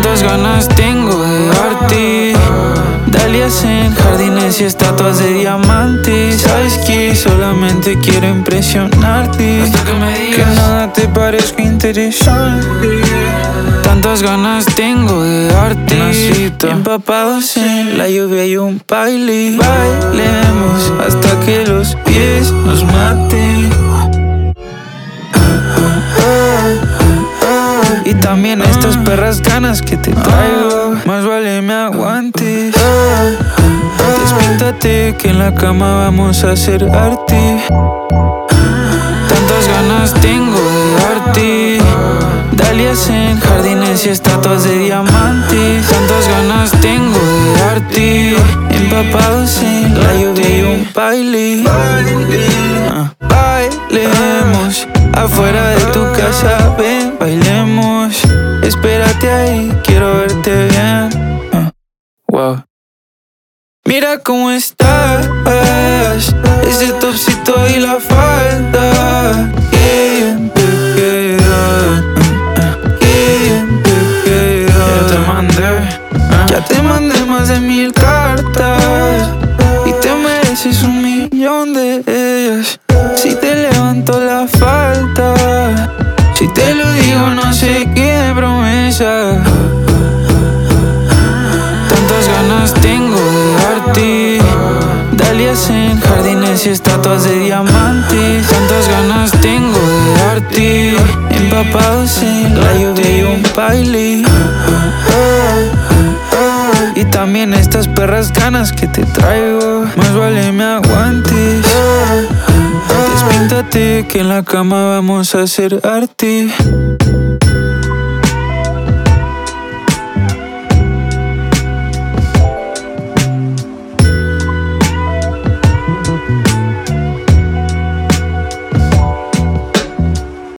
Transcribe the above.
Tantas ganas tengo de darte dalias en jardines y estatuas de diamantes. Sabes que solamente quiero impresionarte, hasta que me digas que nada te parezca interesante. Tantas ganas tengo de darte empapados en la lluvia y un baile. Bailemos hasta que los pies nos maten. Y también estas perras ganas que te traigo, más vale me aguantes. Despíntate que en la cama vamos a hacer arte. Tantas ganas tengo de darte dalias en jardines y estatuas de diamantes. Tantas ganas tengo de darte empapados en la lluvia y un baile. Bailemos afuera de tu casa, ven, bailemos. Espérate ahí, quiero verte bien. Wow. Mira cómo estás, ese topsito y la falda. Qué bien te queda, qué bien te queda. Ya te mandé más de 1000 cartas y te mereces 1.000.000 de ellas. Si te levanto la falta, si te lo digo no sé qué promesa. Tantas ganas tengo de darte dalias en jardines y estatuas de diamantes. Tantas ganas tengo de darte empapados en la lluvia y un baile. Y también estas perras ganas que te traigo, más vale me aguantes. Despíntate que en la cama vamos a hacer arte.